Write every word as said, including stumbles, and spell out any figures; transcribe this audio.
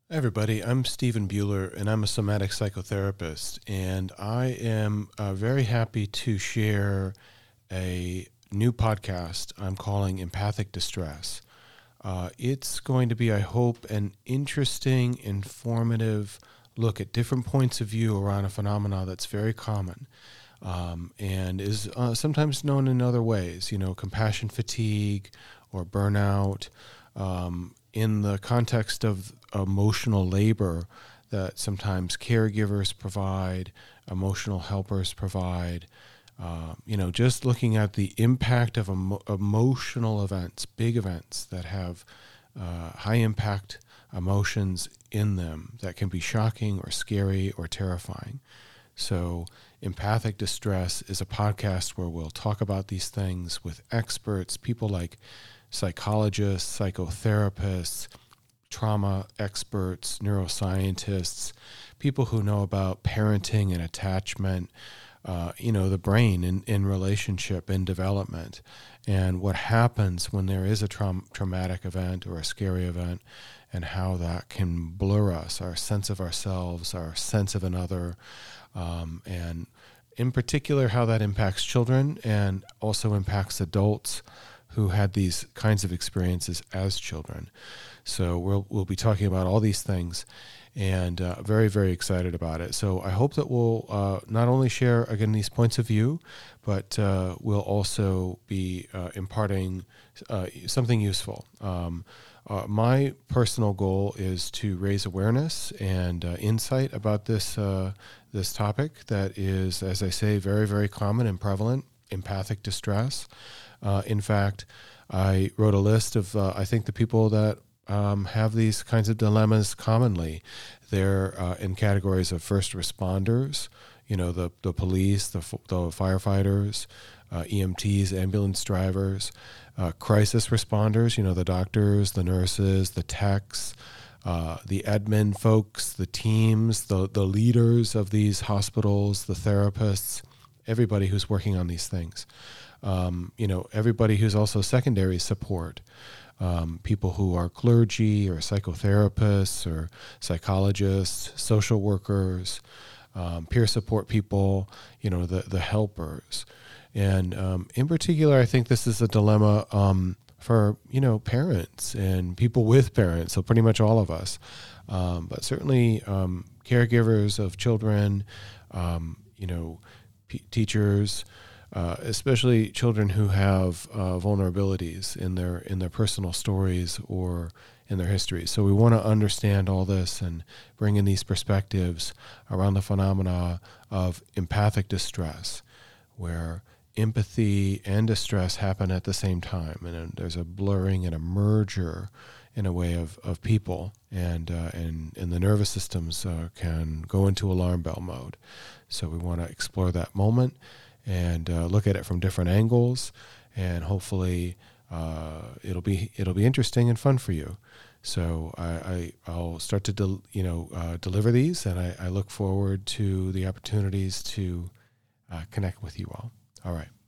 Hi, everybody. I'm Stephen Bueller, and I'm a somatic psychotherapist. And I am uh, very happy to share a new podcast I'm calling Empathic Distress. Uh, it's going to be, I hope, an interesting, informative look at different points of view around a phenomenon that's very common um, and is uh, sometimes known in other ways, you know, compassion fatigue or burnout. Um, in the context of emotional labor that sometimes caregivers provide, emotional helpers provide, uh, you know, just looking at the impact of emo- emotional events, big events that have uh, high impact emotions in them that can be shocking or scary or terrifying. So Empathic Distress is a podcast where we'll talk about these things with experts, people like psychologists, psychotherapists, trauma experts, neuroscientists, people who know about parenting and attachment, uh, you know, the brain in, in relationship and development, and what happens when there is a tra- traumatic event or a scary event, and how that can blur us, our sense of ourselves, our sense of another, um, and in particular, how that impacts children and also impacts adults who had these kinds of experiences as children. So we'll we'll be talking about all these things, and uh, very, very excited about it. So I hope that we'll uh, not only share, again, these points of view, but uh, we'll also be uh, imparting uh, something useful. Um, uh, my personal goal is to raise awareness and uh, insight about this uh, this topic that is, as I say, very, very common and prevalent, empathic distress. Uh, in fact, I wrote a list of, uh, I think, the people that um, have these kinds of dilemmas commonly. They're uh, in categories of first responders, you know, the, the police, the, the firefighters, uh, E M Ts, ambulance drivers, uh, crisis responders, you know, the doctors, the nurses, the techs, uh, the admin folks, the teams, the, the leaders of these hospitals, the therapists, everybody who's working on these things. Um, you know, everybody who's also secondary support, um, people who are clergy or psychotherapists or psychologists, social workers, um, peer support people, you know, the, the helpers. And um, in particular, I think this is a dilemma um, for, you know, parents and people with parents, so pretty much all of us. Um, but certainly um, caregivers of children, um, you know, p- teachers, Uh, especially children who have uh, vulnerabilities in their in their personal stories or in their histories. So we want to understand all this and bring in these perspectives around the phenomena of empathic distress, where empathy and distress happen at the same time, and there's a blurring and a merger in a way of, of people, and uh, and and the nervous systems uh, can go into alarm bell mode. So we want to explore that moment and uh, look at it from different angles, and hopefully uh, it'll be it'll be interesting and fun for you. So I, I I'll start to del, you know uh, deliver these, and I, I look forward to the opportunities to uh, connect with you all. All right.